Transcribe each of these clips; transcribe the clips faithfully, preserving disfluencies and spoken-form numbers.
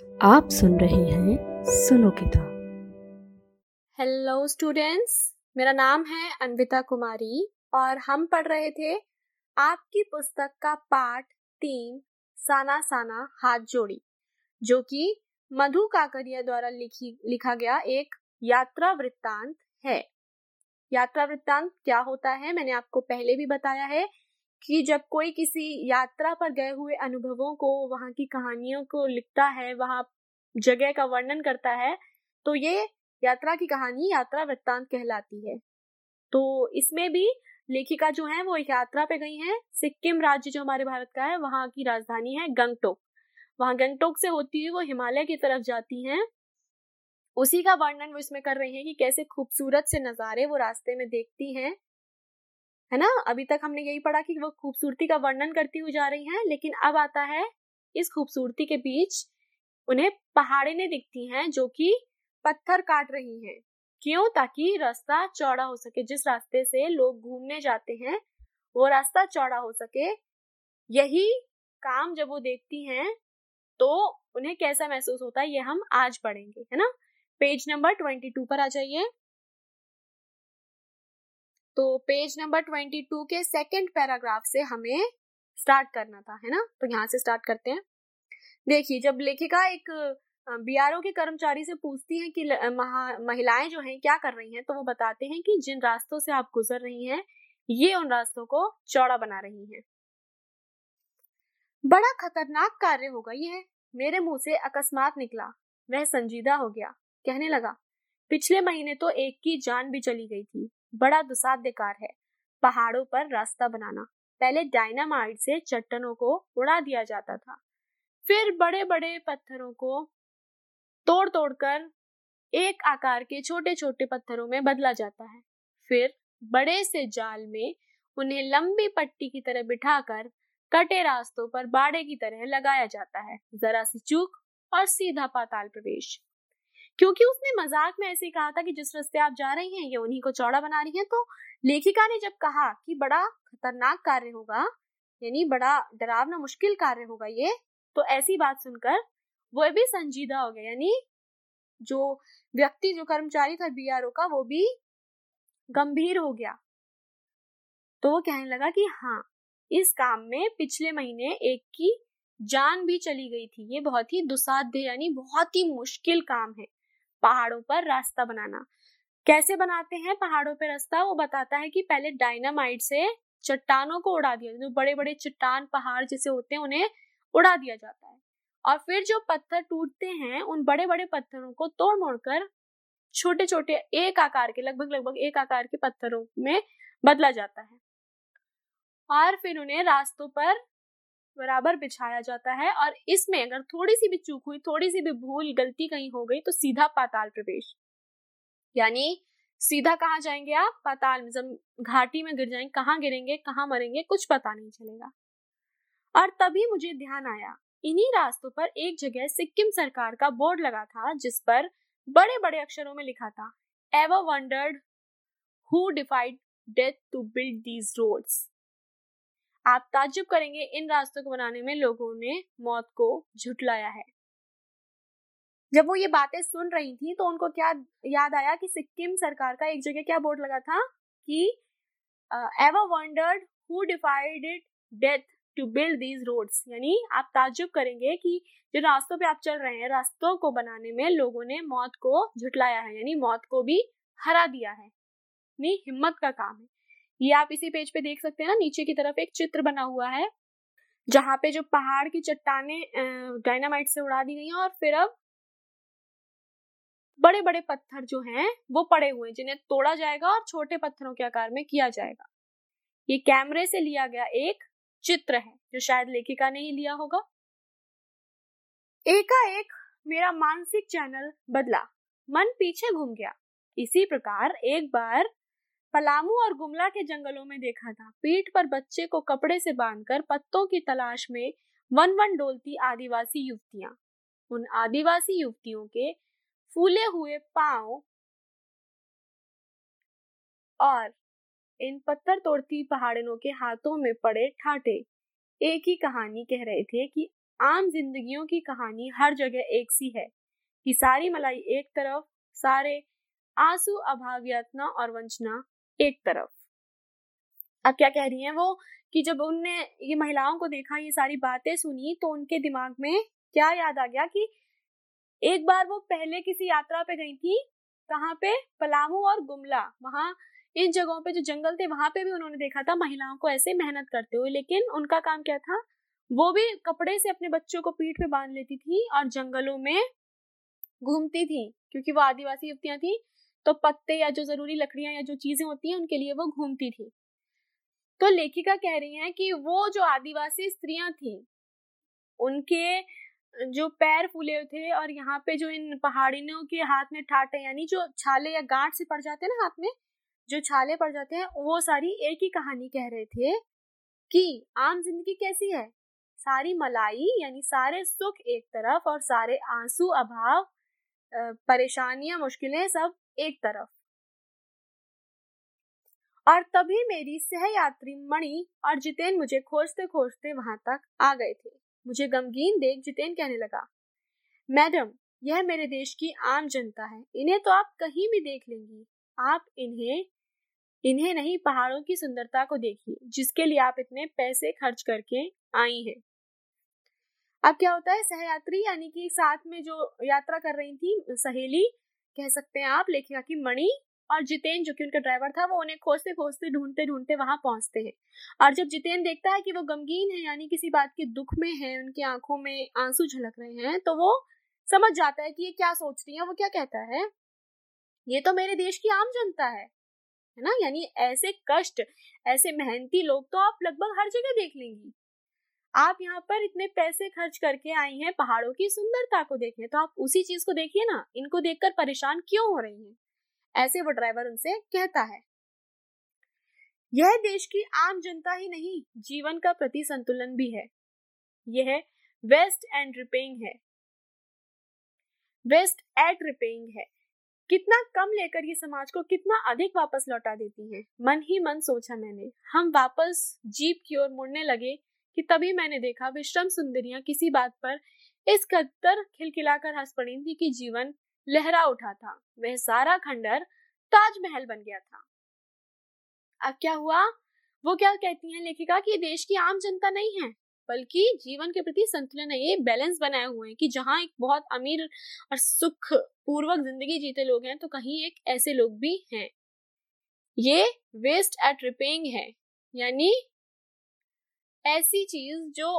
आप सुन रहे हैं सुनो किताब। हेलो स्टूडेंट्स, मेरा नाम है अन्विता कुमारी और हम पढ़ रहे थे आपकी पुस्तक का पाठ तीन साना साना हाथ जोड़ी, जो कि मधु काकड़िया द्वारा लिखी लिखा गया एक यात्रा वृत्तांत है। यात्रा वृत्तांत क्या होता है मैंने आपको पहले भी बताया है कि जब कोई किसी यात्रा पर गए हुए अनुभवों को, वहां की कहानियों को लिखता है, वहां जगह का वर्णन करता है, तो ये यात्रा की कहानी यात्रा वृत्तांत कहलाती है। तो इसमें भी लेखिका जो है वो एक यात्रा पे गई हैं। सिक्किम राज्य जो हमारे भारत का है, वहां की राजधानी है गंगटोक। वहां गंगटोक से होती हुई वो हिमालय की तरफ जाती हैं। उसी का वर्णन वो इसमें कर रही हैं कि कैसे खूबसूरत से नजारे वो रास्ते में देखती हैं, है ना। अभी तक हमने यही पढ़ा कि वो खूबसूरती का वर्णन करती हुई जा रही हैं, लेकिन अब आता है इस खूबसूरती के बीच उन्हें पहाड़ें दिखती हैं जो कि पत्थर काट रही हैं। क्यों? ताकि रास्ता चौड़ा हो सके। जिस रास्ते से लोग घूमने जाते हैं वो रास्ता चौड़ा हो सके। यही काम जब वो देखती हैं तो उन्हें कैसा महसूस होता है, ये हम आज पढ़ेंगे, है ना। पेज नंबर ट्वेंटी टू पर आ जाइए। तो पेज नंबर ट्वेंटी टू के सेकंड पैराग्राफ से हमें स्टार्ट करना था, है ना। तो यहाँ से स्टार्ट करते हैं। देखिए, जब लेखिका एक बीआरओ के कर्मचारी से पूछती हैं कि महिलाएं जो हैं क्या कर रही हैं, तो वो बताते हैं कि जिन रास्तों से आप गुजर रही हैं ये उन रास्तों को चौड़ा बना रही हैं। बड़ा खतरनाक कार्य होगा ये, मेरे मुंह से अकस्मात निकला। वह संजीदा हो गया, कहने लगा, पिछले महीने तो एक की जान भी चली गई थी। बड़ा दुसाध्य कार्य है पहाड़ों पर रास्ता बनाना। पहले डायनामाइट से चट्टानों को उड़ा दिया जाता था, फिर बड़े बड़े पत्थरों को तोड़ तोड़कर एक आकार के छोटे छोटे पत्थरों में बदला जाता है। फिर बड़े से जाल में उन्हें लंबी पट्टी की तरह बिठाकर कटे रास्तों पर बाड़े की तरह लगाया जाता है। जरा सी चूक और सीधा पाताल प्रवेश। क्योंकि उसने मजाक में ऐसे कहा था कि जिस रास्ते आप जा रही हैं ये उन्हीं को चौड़ा बना रही हैं, तो लेखिका ने जब कहा कि बड़ा खतरनाक कार्य होगा, यानी बड़ा डरावना मुश्किल कार्य होगा ये, तो ऐसी बात सुनकर वो भी संजीदा हो गया। यानी जो व्यक्ति, जो कर्मचारी था बीआरओ का, वो भी गंभीर हो गया। तो वो कहने लगा कि हाँ, इस काम में पिछले महीने एक की जान भी चली गई थी। ये बहुत ही दुसाध्य यानी बहुत ही मुश्किल काम है पहाड़ों पर रास्ता बनाना। कैसे बनाते हैं पहाड़ों पर रास्ता, वो बताता है कि पहले डायनामाइट से चट्टानों को उड़ा दिया, जो बड़े बड़े चट्टान पहाड़ जैसे होते हैं उन्हें उड़ा दिया जाता है, और फिर जो पत्थर टूटते हैं उन बड़े बड़े पत्थरों को तोड़ मोड़कर छोटे छोटे एक आकार के, लगभग लगभग एक आकार के पत्थरों में बदला जाता है, और फिर उन्हें रास्तों पर बराबर बिछाया जाता है। और इसमें अगर थोड़ी सी भी चूक हुई, थोड़ी सी भी भूल गलती कहीं हो गई, तो सीधा पाताल प्रवेश, यानी सीधा कहाँ जाएंगे आप? पाताल में, जब घाटी में गिर जाएंगे। कहाँ गिरेंगे, कहाँ मरेंगे, कुछ पता नहीं चलेगा। और तभी मुझे ध्यान आया, इन्हीं रास्तों पर एक जगह सिक्किम सरकार का बोर्ड लगा था जिस पर बड़े बड़े अक्षरों में लिखा था, ever wondered who defied death to build these roads. आप ताज्जुब करेंगे, इन रास्तों को बनाने में लोगों ने मौत को झुठलाया है। जब वो ये बातें सुन रही थी तो उनको क्या याद आया कि सिक्किम सरकार का एक जगह क्या बोर्ड लगा था कि ever wondered who defied death to build these roads. यानी आप ताज्जुब करेंगे कि जो रास्तों पे आप चल रहे हैं, रास्तों को बनाने में लोगों ने मौत को झुठलाया है, यानी मौत को भी हरा दिया है। नहीं, हिम्मत का काम है ये। आप इसी पेज पे देख सकते हैं ना, नीचे की तरफ एक चित्र बना हुआ है जहां पे जो पहाड़ की चट्टानें डायनामाइट से उड़ा दी गई हैं, और फिर अब बड़े बड़े पत्थर जो हैं वो पड़े हुए हैं जिन्हें तोड़ा जाएगा और छोटे पत्थरों के आकार में किया जाएगा। ये कैमरे से लिया गया एक चित्र है जो शायद लेखिका ने ही लिया होगा। एकाएक मेरा मानसिक चैनल बदला, मन पीछे घूम गया। इसी प्रकार एक बार पलामू और गुमला के जंगलों में देखा था। पीठ पर बच्चे को कपड़े से बांधकर पत्तों की तलाश में वन वन डोलती आदिवासी युवतियां। उन आदिवासी युवतियों के फूले हुए पांव और इन पत्थर तोड़ती पहाड़ियों के हाथों में पड़े ठाठे एक ही कहानी कह रहे थे कि आम जिंदगियों की कहानी हर जगह एक सी है कि सारी मलाई एक तरफ, सारे आंसू, अभाव, यातना और वंचना एक तरफ। अब क्या कह रही हैं वो कि जब उनने ये महिलाओं को देखा, ये सारी बातें सुनी, तो उनके दिमाग में क्या याद आ गया कि एक बार वो पहले किसी यात्रा पे गई थी, कहाँ पे, पलामू और गुमला, वहां इन जगहों पे जो जंगल थे वहां पे भी उन्होंने देखा था महिलाओं को ऐसे मेहनत करते हुए। लेकिन उनका काम क्या था, वो भी कपड़े से अपने बच्चों को पीठ पे बांध लेती थी और जंगलों में घूमती थी, क्योंकि वो आदिवासी युवतियां थी, तो पत्ते या जो जरूरी लकड़ियां या जो चीजें होती हैं उनके लिए वो घूमती थी। तो लेखिका कह रही हैं कि वो जो आदिवासी स्त्रियां थी, उनके जो पैर फूले थे और यहाँ पे जो इन पहाड़ियों के हाथ में ठाटे, यानी जो छाले या गांठ से पड़ जाते हैं ना, हाथ में जो छाले पड़ जाते हैं, वो सारी एक ही कहानी कह रहे थे कि आम जिंदगी कैसी है, सारी मलाई यानी सारे सुख एक तरफ और सारे आंसू, अभाव, परेशानियां, मुश्किलें सब एक तरफ। और तभी मेरी सहयात्री मणि और जितेन मुझे खोजते खोजते वहां तक आ गए थे। मुझे गमगीन देख जितेन कहने लगा, मैडम, यह मेरे देश की आम जनता है, इन्हें तो आप कहीं भी देख लेंगी। आप इन्हें इन्हें नहीं, पहाड़ों की सुंदरता को देखिए, जिसके लिए आप इतने पैसे खर्च करके आई हैं। अब क्या होता है, सहयात्री यानी कि साथ में जो यात्रा कर रही थी, सहेली कह सकते हैं आप, लेखिका की मणि और जितेन जो कि उनका ड्राइवर था, वो उन्हें खोजते खोजते ढूंढते ढूंढते वहां पहुंचते हैं। और जब जितेन देखता है कि वो गमगीन है, यानी किसी बात के दुख में है, उनकी आंखों में आंसू झलक रहे हैं, तो वो समझ जाता है कि ये क्या सोच रही है। वो क्या कहता है, ये तो मेरे देश की आम जनता है, है ना, यानी ऐसे कष्ट, ऐसे मेहनती लोग तो आप लगभग हर जगह देख लेंगी। आप यहाँ पर इतने पैसे खर्च करके आई हैं पहाड़ों की सुंदरता को देखने, तो आप उसी चीज को देखिए ना, इनको देखकर परेशान क्यों हो रही हैं, ऐसे वो ड्राइवर उनसे कहता है। यह देश की आम जनता ही नहीं, जीवन का प्रति संतुलन भी है। यह वेस्ट एंड रिपेइंग है, वेस्ट एट रिपेइंग है। कितना कम लेकर ये समाज को कितना अधिक वापस लौटा देती है। मन ही मन सोचा मैंने। हम वापस जीप की ओर मुड़ने लगे कि तभी मैंने देखा विश्रम सुंदरियां किसी बात पर इस कदर खिलखिलाकर हंस पड़ी थी कि जीवन लहरा उठा था। वह सारा खंडर ताजमहल बन गया था। अब क्या हुआ, वो क्या कहती हैं लेखिका कि ये देश की आम जनता नहीं है, बल्कि जीवन के प्रति संतुलन है। ये बैलेंस बनाए हुए हैं कि जहाँ एक बहुत अमीर और सुख पूर्वक जिंदगी जीते लोग हैं, तो कहीं एक ऐसे लोग भी हैं। ये वेस्ट एट रिपेइंग है, यानी ऐसी चीज जो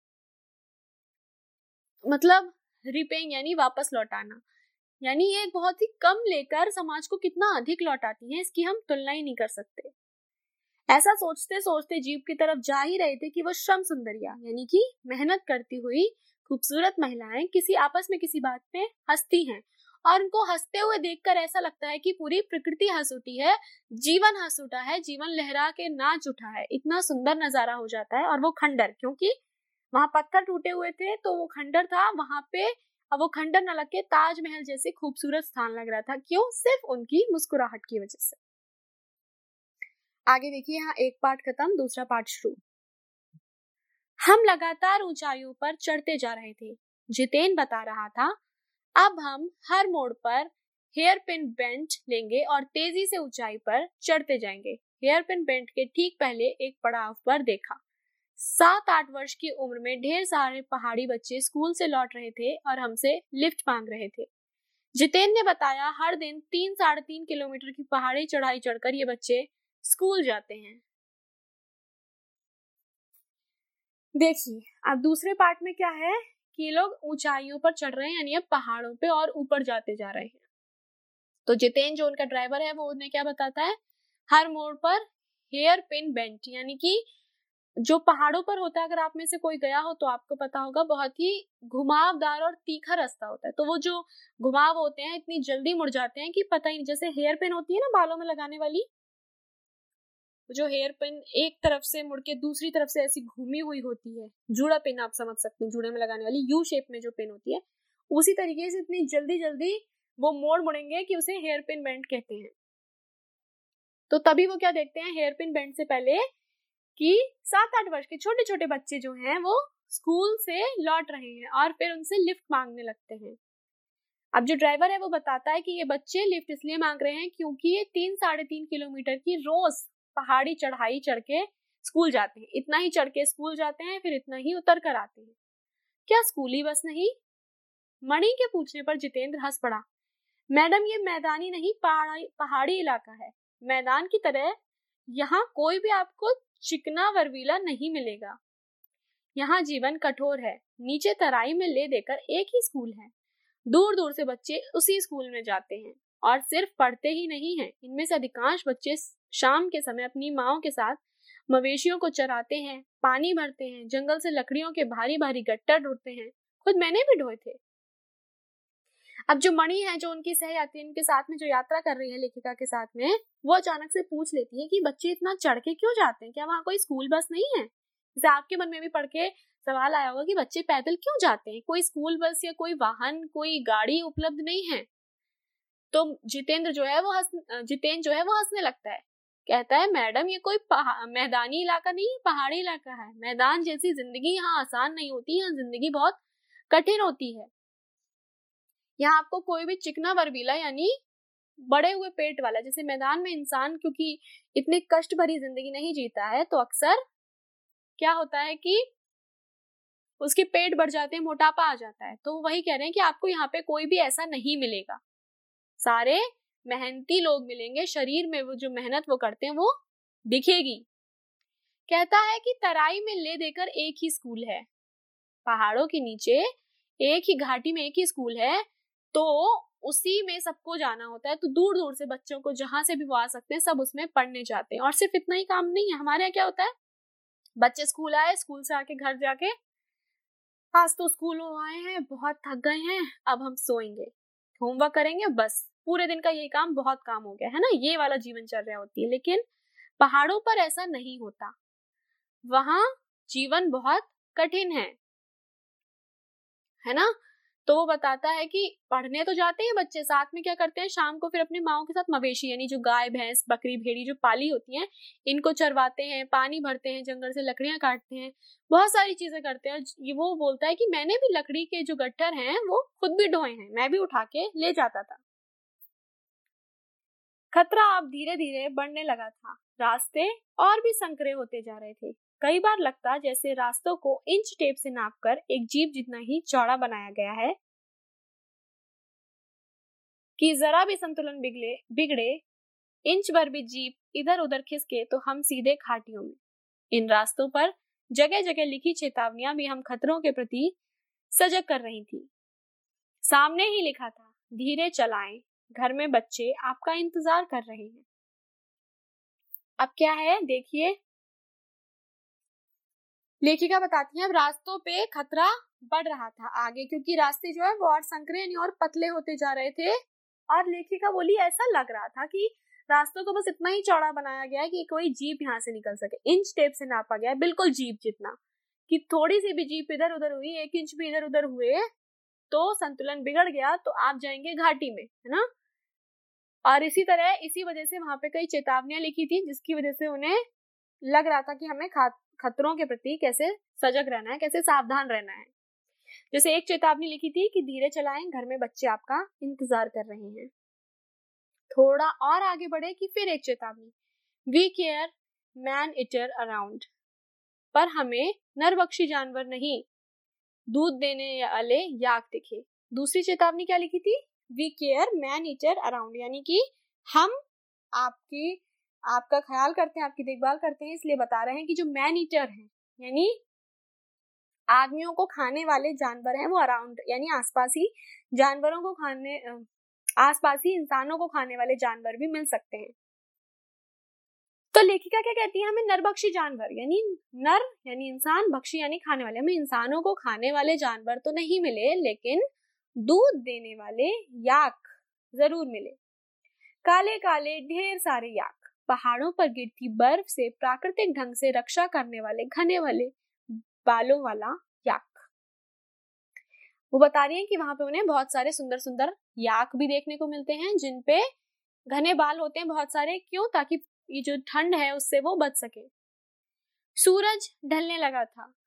मतलब रिपेइंग यानी वापस लौटाना, यानी ये बहुत ही कम लेकर समाज को कितना अधिक लौटाती है, इसकी हम तुलना ही नहीं कर सकते। ऐसा सोचते सोचते जीप की तरफ जा ही रहे थे कि वो श्रम सुंदरिया यानी कि मेहनत करती हुई खूबसूरत महिलाएं किसी आपस में किसी बात पे हंसती हैं, और उनको हंसते हुए देखकर ऐसा लगता है कि पूरी प्रकृति हंस उठी है, जीवन हंस उठा है, जीवन लहरा के नाच उठा है। इतना सुंदर नजारा हो जाता है। और वो खंडर, क्योंकि वहां पत्थर टूटे हुए थे तो वो खंडर था, वहां पे अब वो खंडर न लग के ताजमहल जैसे खूबसूरत स्थान लग रहा था। क्यों? सिर्फ उनकी मुस्कुराहट की वजह से। आगे देखिए, यहाँ एक पार्ट खत्म, दूसरा पार्ट शुरू। हम लगातार ऊंचाइयों पर चढ़ते जा रहे थे। जितेन बता रहा था, अब हम हर मोड़ पर हेयर पिन बेंट लेंगे और तेजी से ऊंचाई पर चढ़ते जाएंगे। हेयर पिन बेंट के ठीक पहले एक पड़ाव पर देखा। सात आठ वर्ष की उम्र में ढेर सारे पहाड़ी बच्चे स्कूल से लौट रहे थे और हमसे लिफ्ट मांग रहे थे। जितेन ने बताया, हर दिन तीन साढ़े तीन किलोमीटर की पहाड़ी चढ़ाई चढ़कर ये बच्चे स्कूल जाते हैं। देखिए, अब दूसरे पार्ट में क्या है कि लोग ऊंचाइयों पर चढ़ रहे हैं, यानी अब पहाड़ों पे और ऊपर जाते जा रहे हैं। तो जितेन जो उनका ड्राइवर है, वो उन्हें क्या बताता है, हर मोड़ पर हेयर पिन बेंट, यानी कि जो पहाड़ों पर होता है, अगर आप में से कोई गया हो तो आपको पता होगा, बहुत ही घुमावदार और तीखा रास्ता होता है। तो वो जो घुमाव होते हैं इतनी जल्दी मुड़ जाते हैं कि पता ही नहीं। जैसे हेयर पिन होती है ना बालों में लगाने वाली, जो हेयर पिन एक तरफ से मुड़ के दूसरी तरफ से ऐसी घूमी हुई होती है, जूड़ा पिन आप समझ सकते हैं, जूड़े में लगाने वाली यू शेप में जो पिन होती है, उसी तरीके से इतनी जल्दी जल्दी वो मोड़ मुड़ेंगे कि उसे हेयर पिन बेंट कहते हैं। तो तभी वो क्या देखते हैं हेयर पिन बेंट से पहले कि सात आठ वर्ष के छोटे छोटे बच्चे जो हैं वो स्कूल से लौट रहे हैं और फिर उनसे लिफ्ट मांगने लगते हैं। अब जो ड्राइवर है वो बताता है कि ये बच्चे लिफ्ट इसलिए मांग रहे हैं क्योंकि ये तीन साढ़े तीन किलोमीटर की रोज पहाड़ी चढ़ाई चढ़ के स्कूल जाते हैं। इतना ही चढ़ के स्कूल जाते हैं, फिर इतना ही उतर कर आते हैं। क्या स्कूली बस नहीं? मणि के पूछने पर जितेंद्र हंस पड़ा। मैडम, ये मैदानी नहीं, पहाड़ी पहाड़ी इलाका है। मैदान की तरह यहाँ कोई भी आपको चिकना वर्वीला नहीं मिलेगा। यहाँ जीवन कठोर है। नीचे तराई में ले देकर एक ही स्कूल है। दूर दूर से बच्चे उसी स्कूल में जाते हैं और सिर्फ पढ़ते ही नहीं हैं। इनमें से अधिकांश बच्चे शाम के समय अपनी माओं के साथ मवेशियों को चराते हैं, पानी भरते हैं, जंगल से लकड़ियों के भारी भारी गट्टर ढूंढते हैं। खुद मैंने भी ढोए थे। अब जो मणि है, जो उनकी सहयात्री उनके साथ में जो यात्रा कर रही है लेखिका के साथ में, वो अचानक से पूछ लेती है कि बच्चे इतना चढ़ के क्यों जाते हैं? क्या वहाँ कोई स्कूल बस नहीं है? जैसे आपके मन में भी पढ़ के सवाल आया होगा कि बच्चे पैदल क्यों जाते हैं, कोई स्कूल बस या कोई वाहन, कोई गाड़ी उपलब्ध नहीं है। तो जितेंद्र जो है वो हंस जितेंद्र जो है वो हंसने लगता है। कहता है, मैडम, ये कोई मैदानी इलाका नहीं है, पहाड़ी इलाका है। मैदान जैसी जिंदगी यहाँ आसान नहीं होती, यहाँ जिंदगी बहुत कठिन होती है। यहाँ आपको कोई भी चिकना वर्बीला यानी बड़े हुए पेट वाला, जैसे मैदान में इंसान क्योंकि इतनी कष्ट भरी जिंदगी नहीं जीता है तो अक्सर क्या होता है कि उसके पेट बढ़ जाते हैं, मोटापा आ जाता है। तो वही कह रहे हैं कि आपको यहाँ पे कोई भी ऐसा नहीं मिलेगा। सारे मेहनती लोग मिलेंगे, शरीर में वो जो मेहनत वो करते हैं वो दिखेगी। कहता है कि तराई में ले देकर एक ही स्कूल है। पहाड़ों के नीचे एक ही घाटी में एक ही स्कूल है, तो उसी में सबको जाना होता है। तो दूर दूर से बच्चों को जहां से भी वो आ सकते हैं सब उसमें पढ़ने जाते हैं। और सिर्फ इतना ही काम नहीं है, हमारे यहाँ क्या होता है, बच्चे स्कूल आए, स्कूल से आके घर जाके आज तो स्कूल आए हैं, बहुत थक गए हैं, अब हम सोएंगे, होमवर्क करेंगे, बस पूरे दिन का ये काम, बहुत काम हो गया है ना, ये वाला जीवन चल रहा होती है। लेकिन पहाड़ों पर ऐसा नहीं होता, वहां जीवन बहुत कठिन है, है ना। तो वो बताता है कि पढ़ने तो जाते हैं बच्चे, साथ में क्या करते हैं, शाम को फिर अपनी माओं के साथ मवेशी यानी जो गाय भैंस बकरी भेड़ी जो पाली होती हैं इनको चरवाते हैं, पानी भरते हैं, जंगल से लकड़ियां काटते हैं, बहुत सारी चीजें करते हैं। ये वो बोलता है कि मैंने भी लकड़ी के जो गट्ठर हैं वो खुद भी ढोए हैं, मैं भी उठा के ले जाता था। खतरा अब धीरे धीरे बढ़ने लगा था। रास्ते और भी संकरे होते जा रहे थे। कई बार लगता जैसे रास्तों को इंच टेप से नापकर एक जीप जितना ही चौड़ा बनाया गया है कि जरा भी संतुलन बिगड़े बिगड़े इंच भर भी जीप इधर उधर खिसके तो हम सीधे घाटियों में। इन रास्तों पर जगह जगह लिखी चेतावनियां भी हम खतरों के प्रति सजग कर रही थी। सामने ही लिखा था, धीरे चलाएं, घर में बच्चे आपका इंतजार कर रहे हैं। अब क्या है देखिए, लेखिका बताती है अब रास्तों पे खतरा बढ़ रहा था आगे, क्योंकि रास्ते जो है वो और संकरे यानी और पतले होते जा रहे थे। और लेखिका बोली ऐसा लग रहा था कि रास्तों को बस इतना ही चौड़ा बनाया गया है कि कोई जीप यहाँ से निकल सके। इंच टेप से नापा गया है, बिल्कुल जीप जितना, कि थोड़ी सी भी जीप इधर उधर हुई, एक इंच भी इधर उधर हुए तो संतुलन बिगड़ गया तो आप जाएंगे घाटी में, है ना। और इसी तरह इसी वजह से वहां पे कई चेतावनियां लिखी थी जिसकी वजह से उन्हें लग रहा था कि हमें खतरों के प्रति कैसे सजग रहना है, कैसे सावधान रहना है। जैसे एक चेतावनी लिखी थी कि धीरे चलाएं, घर में बच्चे आपका इंतजार कर रहे हैं। थोड़ा और आगे बढ़े कि फिर एक चेतावनी, we care man eater around, पर हमें नरभक्षी जानवर नहीं, दूध देने वाले याक दिखे। दूसरी चेतावनी क्या लिखी थी, we care man eater around, यानी कि हम आपकी आपका ख्याल करते हैं, आपकी देखभाल करते हैं, इसलिए बता रहे हैं कि जो मैन ईटर है यानी आदमियों को खाने वाले जानवर हैं वो अराउंड यानी आसपास ही जानवरों को खाने आसपास ही इंसानों को खाने वाले जानवर भी मिल सकते हैं। तो लेखिका क्या कहती है, हमें नरभक्षी जानवर यानी नर यानी इंसान, भक्षी यानी खाने वाले, हमें इंसानों को खाने वाले जानवर तो नहीं मिले लेकिन दूध देने वाले याक जरूर मिले। काले काले ढेर सारे याक, पहाड़ों पर गिरती बर्फ से प्राकृतिक ढंग से रक्षा करने वाले घने वाले बालों वाला याक। वो बता रही है कि वहां पे उन्हें बहुत सारे सुंदर सुंदर याक भी देखने को मिलते हैं जिनपे घने बाल होते हैं बहुत सारे, क्यों, ताकि ये जो ठंड है उससे वो बच सके। सूरज ढलने लगा था,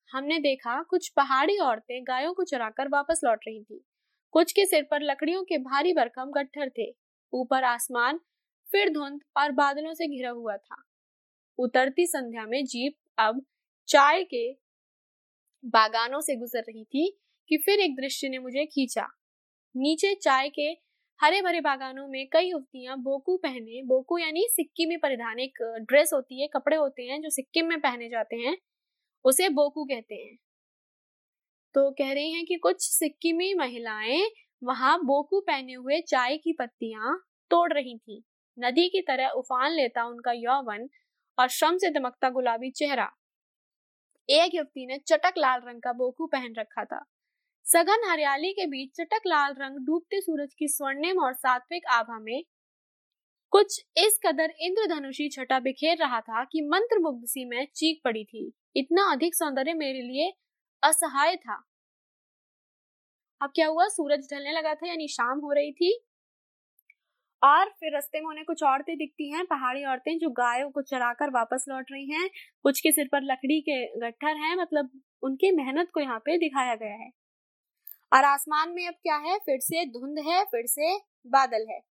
हमने देखा कुछ पहाड़ी औरतें गायों को चराकर वापस लौट रही थी। कुछ के सिर पर लकड़ियों के भारी भरकम गट्ठर थे। ऊपर आसमान फिर धुंध और बादलों से घिरा हुआ था। उतरती संध्या में जीप अब चाय के बागानों से गुजर रही थी कि फिर एक दृश्य ने मुझे खींचा। नीचे चाय के हरे भरे बागानों में कई युवतियां बोकू पहने, बोकू यानी सिक्किमी परिधान, एक ड्रेस होती है, कपड़े होते हैं जो सिक्किम में पहने जाते हैं, उसे बोकू कहते हैं। तो कह रही हैं कि कुछ सिक्किमी महिलाएं वहां बोकू पहने हुए चाय की पत्तियां तोड़ रही थी। नदी की तरह उफान लेता उनका यौवन और श्रम से दमकता गुलाबी चेहरा। एक युवती ने चटक लाल रंग का बोकू पहन रखा था। सघन हरियाली के बीच चटक लाल रंग डूबते सूरज की स्वर्णिम और सात्विक आभा में कुछ इस कदर इंद्रधनुषी छटा बिखेर रहा था कि मंत्रमुग्ध सी मैं चीख पड़ी थी। इतना अधिक सौंदर्य मेरे लिए असहाय था। अब क्या हुआ, सूरज ढलने लगा था, यानी शाम हो रही थी, और फिर रास्ते में उन्हें कुछ औरतें दिखती हैं, पहाड़ी औरतें जो गायों को चराकर वापस लौट रही हैं। कुछ के सिर पर लकड़ी के गट्ठर हैं, मतलब उनकी मेहनत को यहाँ पे दिखाया गया है। और आसमान में अब क्या है, फिर से धुंध है, फिर से बादल है।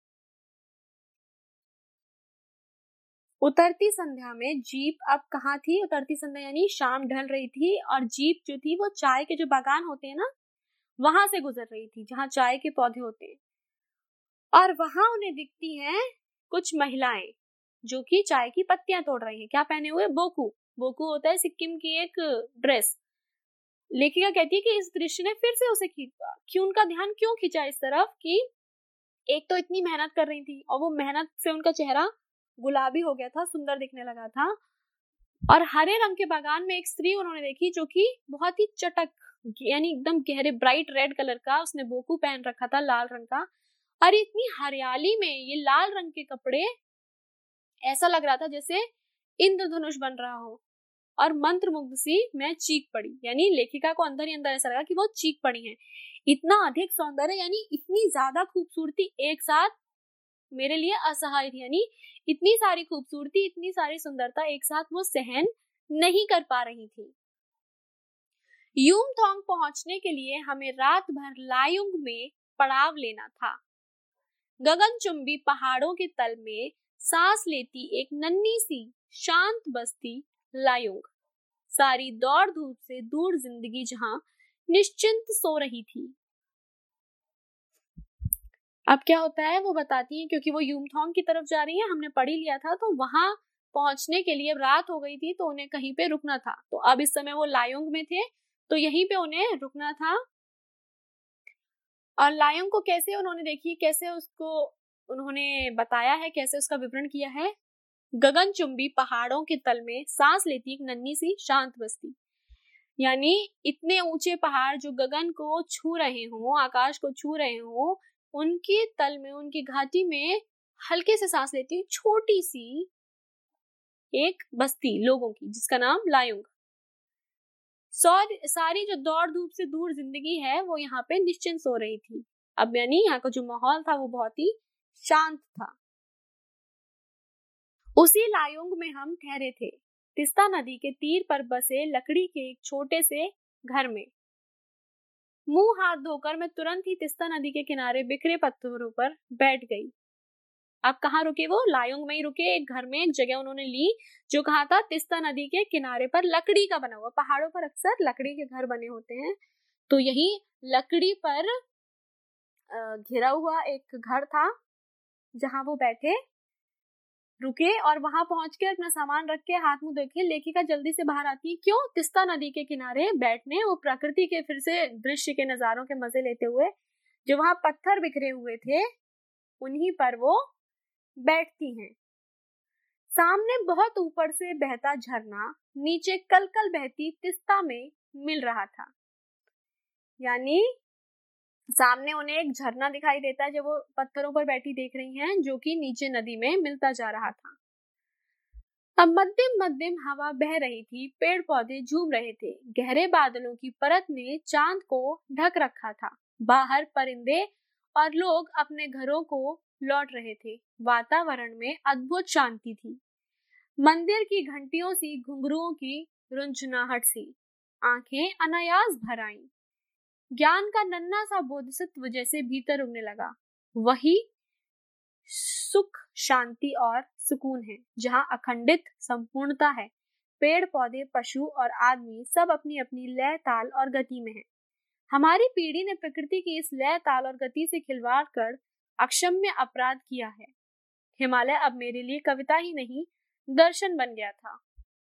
उतरती संध्या में जीप अब कहाँ थी, उतरती संध्या यानी शाम ढल रही थी, और जीप जो थी वो चाय के जो बागान होते हैं ना, वहां से गुजर रही थी जहां चाय के पौधे होते हैं। और वहां उन्हें दिखती हैं कुछ महिलाएं जो कि चाय की पत्तियां तोड़ रही हैं। क्या पहने हुए, बोकू। बोकू होता है सिक्किम की एक ड्रेस। लेखिका कहती है कि इस दृश्य ने फिर से उसे खींचा, क्यों उनका ध्यान क्यों खींचा इस तरफ कि एक तो इतनी मेहनत कर रही थी और वो मेहनत से उनका चेहरा गुलाबी हो गया था, सुंदर दिखने लगा था। और हरे रंग के बागान में एक स्त्री उन्होंने देखी जो कि बहुत ही चटक, यानी एकदम गहरे ब्राइट रेड कलर का उसने बोकू पहन रखा था, लाल रंग का। और इतनी हरियाली में ये लाल रंग के कपड़े, ऐसा लग रहा था जैसे इंद्रधनुष बन रहा हो। और मंत्रमुग्ध सी मैं चीख पड़ी, यानी लेखिका को अंदर ही अंदर ऐसा लगा कि वो चीख पड़ी हैं। इतना अधिक सौंदर्य, यानी इतनी ज्यादा खूबसूरती एक साथ मेरे लिए असहाय थी, यानी इतनी सारी खूबसूरती, इतनी सारी सुंदरता एक साथ वो सहन नहीं कर पा रही थी। यूमथांग पहुंचने के लिए हमें रात भर लायुंग में पड़ाव लेना था। गगनचुंबी पहाड़ों के तल में सांस लेती एक नन्ही सी शांत बस्ती लायुंग, सारी दौड़ धूप से दूर जिंदगी जहां निश्चिंत सो रही थी। अब क्या होता है वो बताती है, क्योंकि वो यूमथांग की तरफ जा रही है, हमने पढ़ ही लिया था, तो वहां पहुंचने के लिए रात हो गई थी, तो उन्हें कहीं पे रुकना था। तो अब इस समय वो लायुंग में थे, तो यहीं पे उन्हें रुकना था। और लायुंग को कैसे उन्होंने देखी, कैसे उसको उन्होंने बताया है, कैसे उसका विवरण किया है। गगनचुंबी पहाड़ों के तल में सांस लेती एक नन्ही सी शांत बस्ती, यानी इतने ऊंचे पहाड़ जो गगन को छू रहे हों, आकाश को छू रहे हों, उनके तल में, उनकी घाटी में हल्के से सांस लेती छोटी सी एक बस्ती लोगों की, जिसका नाम लायुंग। सारी जो दौड़ धूप से दूर जिंदगी है वो यहाँ पे निश्चिंत सो रही थी। अब यानी यहाँ का जो माहौल था वो बहुत ही शांत था। उसी लायुंग में हम ठहरे थे, तिस्ता नदी के तीर पर बसे लकड़ी के एक छोटे से घर में। मुंह हाथ धोकर मैं तुरंत ही तिस्ता नदी के किनारे बिखरे पत्थरों पर बैठ गई। अब कहाँ रुके वो, लायुंग में ही रुके। एक घर में एक जगह उन्होंने ली जो कहा था, तिस्ता नदी के किनारे पर लकड़ी का बना हुआ। पहाड़ों पर अक्सर लकड़ी के घर बने होते हैं, तो यही लकड़ी पर घिरा हुआ एक घर था जहां वो बैठे रुके। और वहां पहुंच के अपना सामान रख के हाथ मुंह धोके लेखिका जल्दी से बाहर आती है। क्यों, तिस्ता नदी के किनारे बैठने, वो प्रकृति के फिर से दृश्य के नजारों के मजे लेते हुए। जो वहां पत्थर बिखरे हुए थे उन्हीं पर वो बैठती हैं। सामने बहुत ऊपर से बहता झरना नीचे कलकल बहती तिस्ता में मिल रहा था, यानी सामने उन्हें एक झरना दिखाई देता है जो वो पत्थरों पर बैठी देख रही हैं, जो कि नीचे नदी में मिलता जा रहा था। अब मध्यम मध्यम हवा बह रही थी, पेड़ पौधे झूम रहे थे, गहरे बादलों की परत ने चांद को ढक रखा था। बाहर परिंदे और लोग अपने घरों को लौट रहे थे। वातावरण में अद्भुत शांति थी, मंदिर की घंटियों सी, घुंघरुओं की रुंझुनाहट सी। आंखें अनायास भर आईं। ज्ञान का नन्हा सा बोधिसत्व जैसे भीतर उगने लगा। वही सुख, शांति और सुकून है जहां अखंडित संपूर्णता है। पेड़ पौधे, पशु और आदमी सब अपनी अपनी लय, ताल और गति में है। हमारी पीढ़ी ने प्रकृति की इस लय, ताल और गति से खिलवाड़ कर अक्षम्य अपराध किया है। हिमालय अब मेरे लिए कविता ही नहीं, दर्शन बन गया था।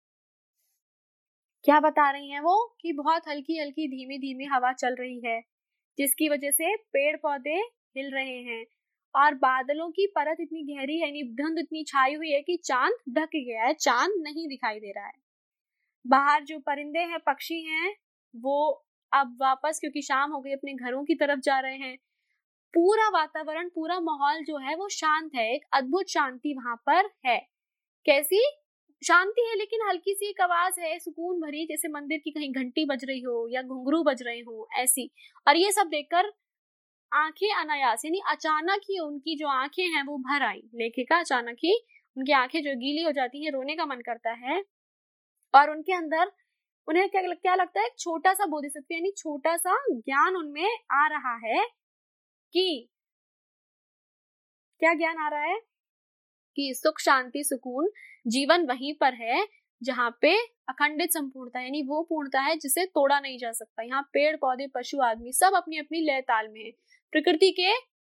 क्या बता रही हैं वो? कि बहुत हल्की हल्की धीमी धीमी हवा चल रही है, जिसकी वजह से पेड़ पौधे हिल रहे हैं और बादलों की परत इतनी गहरी है, यानी धुंध इतनी छाई हुई है कि चांद ढक गया है, चांद नहीं दिखाई दे रहा है। बाहर जो परिंदे हैं, पक्षी हैं, वो अब वापस, क्योंकि शाम हो गई, अपने घरों की तरफ जा रहे हैं। पूरा वातावरण, पूरा माहौल जो है वो शांत है। एक अद्भुत शांति वहां पर है। कैसी शांति है? लेकिन हल्की सी एक आवाज है, सुकून भरी, जैसे मंदिर की कहीं घंटी बज रही हो या घुंघरू बज रहे हो, ऐसी। और ये सब देखकर आंखें अनायास, यानी अचानक ही उनकी जो आंखें हैं वो भर आई। लेखिका अचानक ही उनकी आंखें जो गीली हो जाती हैं, रोने का मन करता है और उनके अंदर उन्हें क्या क्या लगता है? एक छोटा सा बोधिसत्व, यानी छोटा सा ज्ञान उनमें आ रहा है। कि क्या ज्ञान आ रहा है? कि सुख, शांति, सुकून, जीवन वहीं पर है जहां पे अखंडित संपूर्णता, यानी वो पूर्णता है जिसे तोड़ा नहीं जा सकता। यहाँ पेड़ पौधे, पशु, आदमी सब अपनी अपनी लय ताल में है, प्रकृति के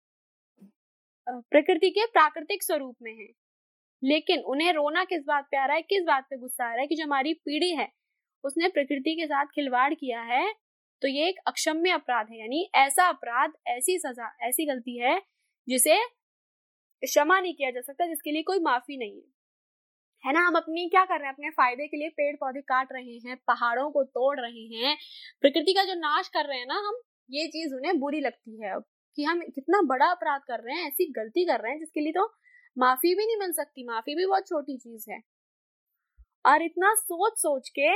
प्रकृति के प्राकृतिक स्वरूप में है। लेकिन उन्हें रोना किस बात पे आ रहा है, किस बात पे गुस्सा आ रहा है? कि जो हमारी पीढ़ी है उसने प्रकृति के साथ खिलवाड़ किया है, तो ये एक अक्षम्य अपराध है। यानी ऐसा अपराध, ऐसी सजा, ऐसी गलती है जिसे क्षमा नहीं किया जा सकता, जिसके लिए कोई माफी नहीं है, है ना। हम अपनी क्या कर रहे हैं? अपने फायदे के लिए पेड़ पौधे काट रहे हैं, पहाड़ों को तोड़ रहे हैं, प्रकृति का जो नाश कर रहे हैं ना हम, ये चीज उन्हें बुरी लगती है कि हम कितना बड़ा अपराध कर रहे हैं, ऐसी गलती कर रहे हैं जिसके लिए तो माफी भी नहीं मिल सकती। माफी भी बहुत छोटी चीज है। और इतना सोच सोच के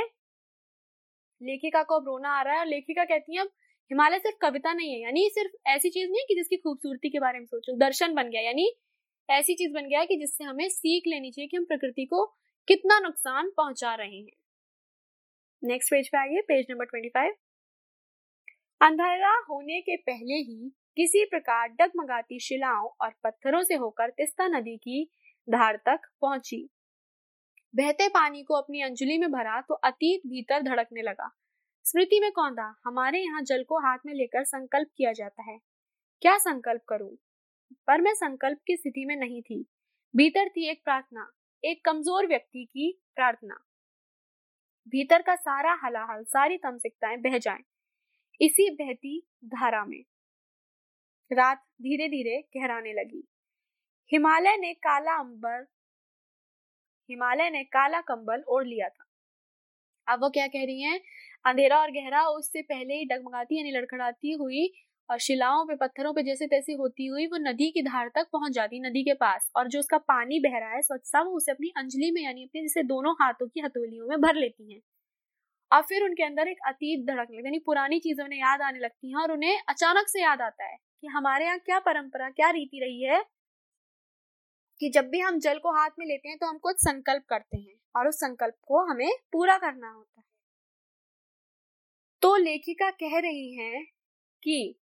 लेखिका को अब रोना आ रहा है और लेखिका कहती है अब हिमालय सिर्फ कविता नहीं है, यानी सिर्फ ऐसी चीज नहीं कि जिसकी खूबसूरती के बारे में सोचो, दर्शन बन गया, यानी ऐसी चीज बन गया है कि जिससे हमें सीख लेनी चाहिए कि हम प्रकृति को कितना नुकसान पहुंचा रहे हैं। नेक्स्ट पेज पे आइए, पेज नंबर पच्चीस। अंधेरा होने के पहले ही किसी प्रकार डगमगाती शिलाओं और पत्थरों से होकर तिस्ता नदी की धार तक पहुंची। बहते पानी को अपनी अंजलि में भरा तो अतीत भीतर धड़कने लगा। स्मृति में कौंधा। हमारे यहाँ जल को हाथ में लेकर संकल्प किया जाता है। क्या संकल्प करूं? पर मैं संकल्प की स्थिति में नहीं थी। भीतर थी एक प्रार्थना, एक कमजोर व्यक्ति की प्रार्थना। भीतर का सारा हलाहल, सारी तमसिकताएं बह जाएं इसी बहती धारा में। रात धीरे धीरे गहराने लगी। हिमालय ने काला अंबर हिमालय ने काला कंबल ओढ़ लिया था। अब वो क्या कह रही हैं? अंधेरा और गहरा उससे पहले ही डगमगाती, यानी लड़खड़ाती हुई और शिलाओं पे, पत्थरों पे जैसे तैसे होती हुई वो नदी की धार तक पहुंच जाती, नदी के पास। और जो उसका पानी बह रहा है स्वच्छ सा, वो उसे अपनी अंजलि में, यानी अपने जैसे दोनों हाथों की हथेलियों में भर लेती हैं। और फिर उनके अंदर एक अतीत धड़कने लगती, यानी पुरानी चीजें उन्हें याद आने लगती हैं और उन्हें अचानक से याद आता है कि हमारे यहाँ क्या परंपरा, क्या रीति रही है कि जब भी हम जल को हाथ में लेते हैं तो हम कुछ संकल्प करते हैं और उस संकल्प को हमें पूरा करना होता है। तो लेखिका कह रही हैं कि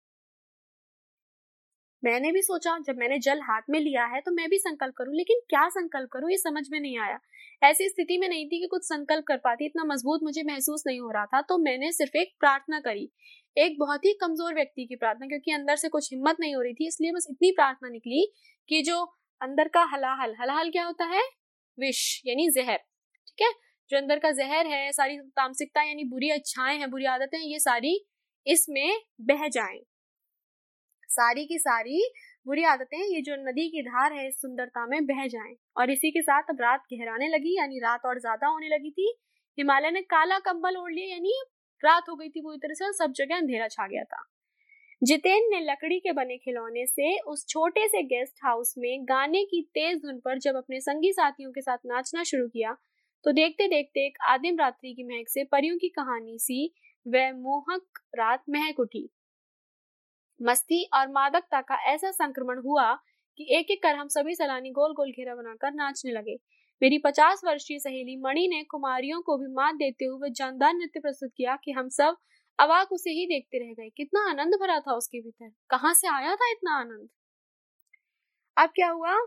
मैंने भी सोचा, जब मैंने जल हाथ में लिया है तो मैं भी संकल्प करूं, लेकिन क्या संकल्प करूं ये समझ में नहीं आया। ऐसी स्थिति में नहीं थी कि कुछ संकल्प कर पाती, इतना मजबूत मुझे महसूस नहीं हो रहा था। तो मैंने सिर्फ एक प्रार्थना करी, एक बहुत ही कमजोर व्यक्ति की प्रार्थना, क्योंकि अंदर से कुछ हिम्मत नहीं हो रही थी। इसलिए बस इतनी प्रार्थना निकली कि जो अंदर का हलाहल, हलाहल क्या होता है? विष, यानी जहर, ठीक है। जो अंदर का जहर है, सारी तामसिकता यानी बुरी इच्छाएं हैं, बुरी आदतें, ये सारी इसमें बह जाएं। सारी की सारी बुरी आदतें ये जो नदी की धार है इस सुंदरता में बह जाएं। और इसी के साथ अब रात गहराने लगी, यानी रात और ज्यादा होने लगी थी। हिमालय ने काला कंबल ओढ़ लिया, यानी रात हो गई थी पूरी तरह से और सब जगह अंधेरा छा गया था। जितेन ने लकड़ी के बने खिलौने से उस छोटे से गेस्ट हाउस में गाने की तेज धुन पर जब अपने संगी साथियों के साथ नाचना शुरू किया तो देखते देखते एक आदिम रात्रि की महक से परियों की कहानी सी वह मोहक रात महक उठी। मस्ती और मादकता का ऐसा संक्रमण हुआ कि एक एक कर हम सभी सैलानी गोल गोल घेरा बनाकर नाचने लगे। मेरी पचास वर्षीय सहेली मणि ने कुमारियों को भी मात देते हुए जानदार नृत्य प्रस्तुत किया कि हम सब अवाक उसे ही देखते रह गए। कितना आनंद भरा था उसके भीतर, कहाँ से आया था इतना आनंद। अब क्या हुआ,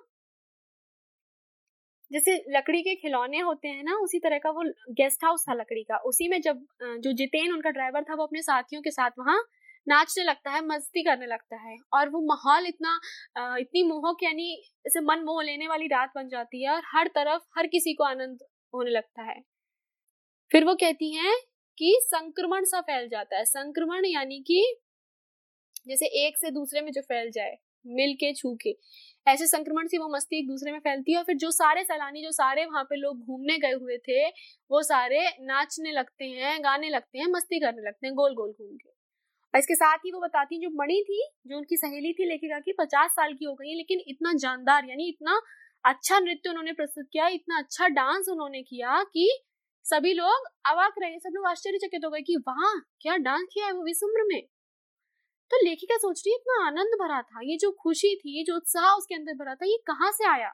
जैसे लकड़ी के खिलौने होते हैं ना, उसी तरह का वो गेस्ट हाउस था लकड़ी का। उसी में जब जो जितेन उनका ड्राइवर था वो अपने साथियों के साथ वहां नाचने लगता है, मस्ती करने लगता है, और वो माहौल इतना इतनी मोहक यानी इसे मन मोह लेने वाली रात बन जाती है और हर तरफ हर किसी को आनंद होने लगता है। फिर वो कहती हैं कि संक्रमण सा फैल जाता है। संक्रमण यानी कि जैसे एक से दूसरे में जो फैल जाए, मिल के छू के, ऐसे संक्रमण से वो मस्ती एक दूसरे में फैलती है। और फिर जो सारे सैलानी, जो सारे वहां पे लोग घूमने गए हुए थे, वो सारे नाचने लगते हैं, गाने लगते हैं, मस्ती करने लगते हैं गोल गोल घूम के। और इसके साथ ही वो बताती हैं, जो मणि थी, जो उनकी सहेली थी लेखिका की, पचास साल की हो गई, लेकिन इतना जानदार यानी इतना अच्छा नृत्य उन्होंने प्रस्तुत किया, इतना अच्छा डांस उन्होंने किया कि सभी लोग अवाक रहे, सब लोग आश्चर्यचकित हो गए कि वाह क्या डांस किया है वो इस उम्र में। तो लेखिका सोच रही है इतना आनंद भरा था, ये जो खुशी थी, ये जो उत्साह उसके अंदर भरा था, ये कहाँ से आया।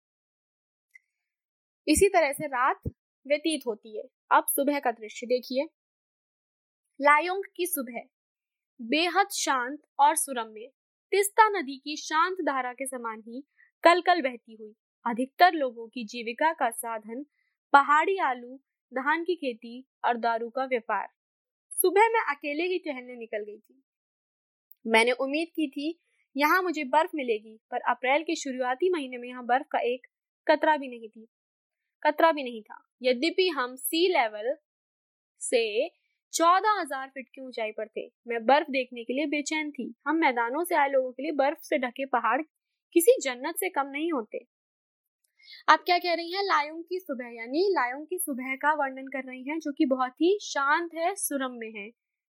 इसी तरह से रात व्यतीत होती है। अब सुबह का दृश्य देखिए। लायोंग की सुबह बेहद शांत और सुरम्य, तिस्ता नदी की शांत धारा के समान ही कल कल बहती हुई। अधिकतर लोगों की जीविका का साधन पहाड़ी आलू, धान की खेती और दारू का व्यापार। सुबह मैं अकेले ही टहलने निकल गई थी। मैंने उम्मीद की थी यहाँ मुझे बर्फ मिलेगी, पर अप्रैल के शुरुआती महीने में यहाँ बर्फ का एक कतरा भी नहीं थी कतरा भी नहीं था। यद्यपि हम सी लेवल से चौदह हजार फीट की ऊंचाई पर थे। मैं बर्फ देखने के लिए बेचैन थी। हम मैदानों से आए लोगों के लिए बर्फ से ढके पहाड़ किसी जन्नत से कम नहीं होते। आप क्या कह रही हैं, लायोंग की सुबह, यानी लायोंग की सुबह का वर्णन कर रही हैं, जो कि बहुत ही शांत है, सुरम्य है,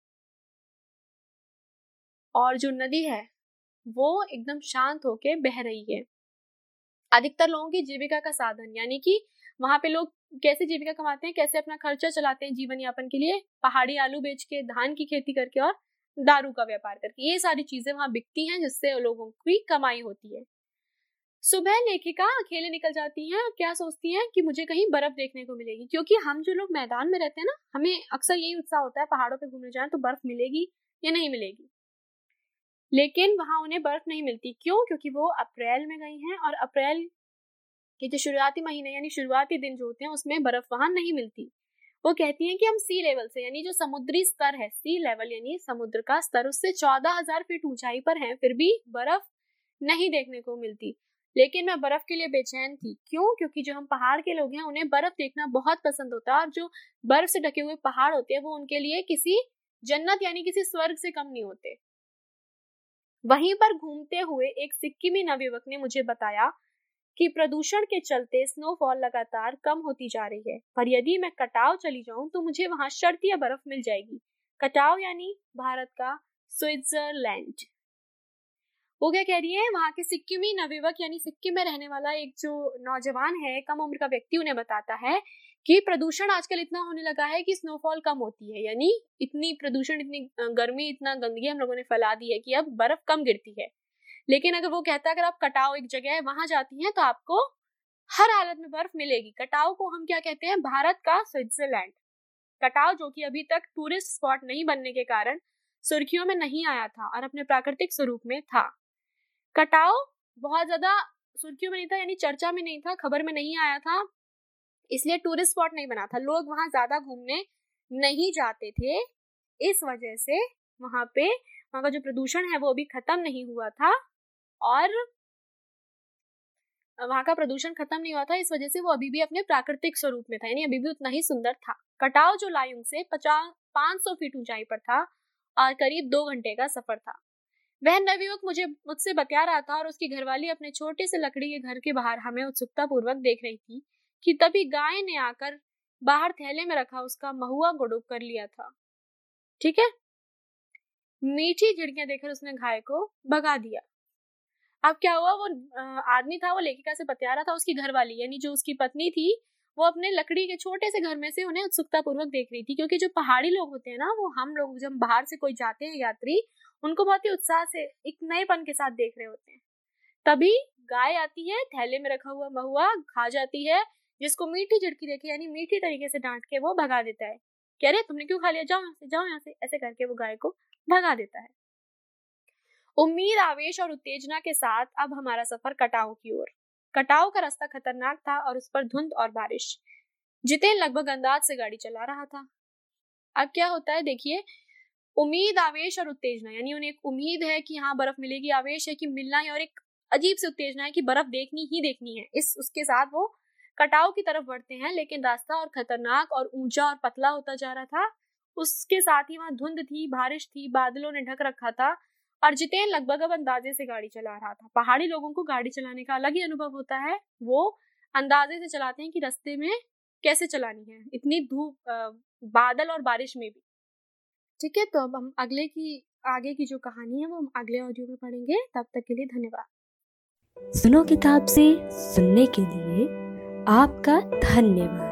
और जो नदी है वो एकदम शांत होके बह रही है। अधिकतर लोगों की जीविका का साधन, यानी कि वहां पे लोग कैसे जीविका कमाते हैं, कैसे अपना खर्चा चलाते हैं जीवन यापन के लिए, पहाड़ी आलू बेच के, धान की खेती करके और दारू का व्यापार करके। ये सारी चीजें वहां बिकती हैं, जिससे लोगों की कमाई होती है। सुबह लेखिका अकेले निकल जाती हैं। क्या सोचती हैं कि मुझे कहीं बर्फ देखने को मिलेगी, क्योंकि हम जो लोग मैदान में रहते हैं ना, हमें अक्सर यही उत्साह होता है पहाड़ों पे घूमने जाएं तो बर्फ मिलेगी या नहीं मिलेगी, लेकिन वहां उन्हें बर्फ नहीं मिलती। क्यों? क्योंकि वो अप्रैल में गई हैं और अप्रैल के जो शुरुआती महीने यानी शुरुआती दिन जो होते हैं उसमें बर्फ वहां नहीं मिलती। वो कहती हैं कि हम सी लेवल से, यानी जो समुद्री स्तर है, सी लेवल यानी समुद्र का स्तर, उससे चौदह हजार फीट ऊंचाई पर हैं, फिर भी बर्फ नहीं देखने को मिलती। लेकिन मैं बर्फ के लिए बेचैन थी। क्यों? क्योंकि जो हम पहाड़ के लोग हैं उन्हें बर्फ देखना बहुत पसंद होता है, और जो बर्फ से ढके हुए पहाड़ होते हैं वो उनके लिए किसी जन्नत यानी किसी स्वर्ग से कम नहीं होते। वहीं पर घूमते हुए एक सिक्किमी नवयुवक ने मुझे बताया कि प्रदूषण के चलते स्नोफॉल लगातार कम होती जा रही है, पर यदि मैं कटाव चली जाऊं तो मुझे वहां शर्तीय बर्फ मिल जाएगी। कटाव यानी भारत का स्विट्जरलैंड। वो क्या कह रही है, वहां के सिक्किमी नवयुवक यानी सिक्किम में रहने वाला एक जो नौजवान है, कम उम्र का व्यक्ति, उन्हें बताता है कि प्रदूषण आजकल इतना होने लगा है कि स्नोफॉल कम होती है, यानी इतनी प्रदूषण, इतनी गर्मी, इतना गंदगी हम लोगों ने फैला दी है कि अब बर्फ कम गिरती है। लेकिन अगर वो कहता है अगर आप कटाव एक जगह है वहां जाती हैं तो आपको हर हालत में बर्फ मिलेगी। कटाव को हम क्या कहते हैं, भारत का स्विट्जरलैंड। कटाव जो कि अभी तक टूरिस्ट स्पॉट नहीं बनने के कारण सुर्खियों में नहीं आया था और अपने प्राकृतिक स्वरूप में था। कटाव बहुत ज्यादा सुर्खियों में नहीं था, यानी चर्चा में नहीं था, खबर में नहीं आया था, इसलिए टूरिस्ट स्पॉट नहीं बना था, लोग वहां ज्यादा घूमने नहीं जाते थे। इस वजह से वहां पे वहां का जो प्रदूषण है वो अभी खत्म नहीं हुआ था, और वहां का प्रदूषण खत्म नहीं हुआ था, इस वजह से वो अभी भी अपने प्राकृतिक स्वरूप में था, यानी अभी भी उतना ही सुंदर था। कटाव जो लायुंग से पचास पांच सौ फीट ऊंचाई पर था और करीब दो घंटे का सफर था। वह नवयुवक मुझे मुझसे बतिया रहा था और उसकी घरवाली अपने छोटे से लकड़ी के घर के बाहर हमें उत्सुकता पूर्वक देख रही थी कि तभी गाय ने आकर बाहर थैले में रखा उसका महुआ गुड़ुक कर लिया था। ठीक है, मीठी झिड़कियां देकर उसने गाय को भगा दिया। अब क्या हुआ, वो आदमी था, वो लेखिका से बतिया रहा था, उसकी घरवाली यानी जो उसकी पत्नी थी, वो अपने लकड़ी के छोटे से घर में से उन्हें उत्सुकता पूर्वक देख रही थी, क्योंकि जो पहाड़ी लोग होते हैं ना, वो हम लोग जब बाहर से कोई जाते हैं यात्री, उनको बहुत ही उत्साह से एक नएपन के साथ देख रहे होते हैं। तभी गाय आती है, थैले में रखा हुआ महुआ खा जाती है, जिसको मीठी झिड़की देके यानी मीठी तरीके से डांट के वो भगा देता है कि अरे तुमने क्यों खा लिया, जाओ यहाँ से, जाओ यहाँ से, ऐसे करके वो गाय को भगा देता है। उम्मीद, आवेश और उत्तेजना के साथ अब हमारा सफर कटाव की ओर। कटाव का रास्ता खतरनाक था और उस पर धुंध और बारिश। जितेन लगभग अंदाज से गाड़ी चला रहा था। अब क्या होता है देखिए, उम्मीद, आवेश और उत्तेजना, यानी उन्हें एक उम्मीद है कि हाँ बर्फ मिलेगी, आवेश है कि मिलना है, और एक अजीब सी उत्तेजना है कि बर्फ देखनी ही देखनी है। इस उसके साथ वो कटाव की तरफ बढ़ते हैं, लेकिन रास्ता और खतरनाक और ऊंचा और पतला होता जा रहा था। उसके साथ ही वहां धुंध थी, बारिश थी, बादलों ने ढक रखा था और जितेन लगभग अब अंदाजे से गाड़ी चला रहा था। पहाड़ी लोगों को गाड़ी चलाने का अलग ही अनुभव होता है, वो अंदाजे से चलाते हैं कि रास्ते में कैसे चलानी है, इतनी धूप, बादल और बारिश में भी। ठीक है, तो अब हम अगले की आगे की जो कहानी है वो हम अगले ऑडियो में पढ़ेंगे। तब तक के लिए धन्यवाद। सुनो किताब से सुनने के लिए आपका धन्यवाद।